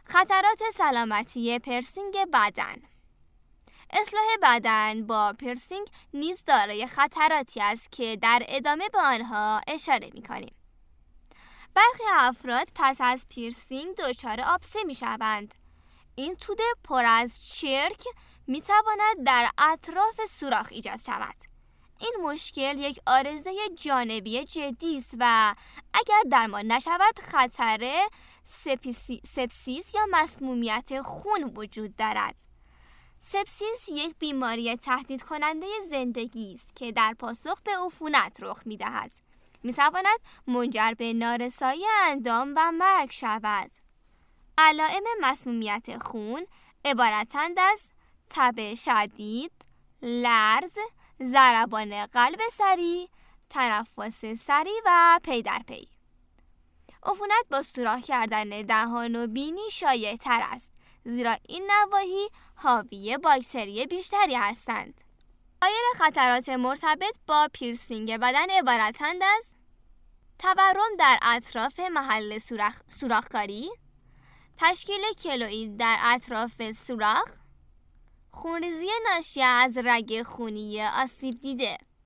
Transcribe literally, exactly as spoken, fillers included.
خطرات سلامتی پرسینگ بدن. اصلاح بدن با پیرسینگ نیز دارای خطراتی است که در ادامه به آنها اشاره می‌کنیم. برخی افراد پس از پیرسینگ دچار آبسه می‌شوند. این توده پر از چرک می‌تواند در اطراف سوراخ ایجاد شود. این مشکل یک عارضه جانبی جدی است و اگر درمان نشود خطر سپسی، سپسیس یا مسمومیت خون وجود دارد. سپسیس یک بیماری تهدید کننده زندگی است که در پاسخ به عفونت رخ می‌دهد. می‌تواند منجر به نارسایی اندام و مرگ شود. علائم مسمومیت خون عبارتند از تب شدید، لرز، ضربان قلب سریع، تنفس سریع و پی در پی. عفونت با سوراخ کردن دهان و بینی شایع تر است، زیرا این نواحی حاوی باکتری بیشتری هستند. سایر خطرات مرتبط با پیرسینگ بدن عبارتند از تورم در اطراف محل سوراخ، سوراخکاری، تشکیل کلوئید در اطراف سوراخ، خونریزی ناشی از رگ خونی آسیب دیده.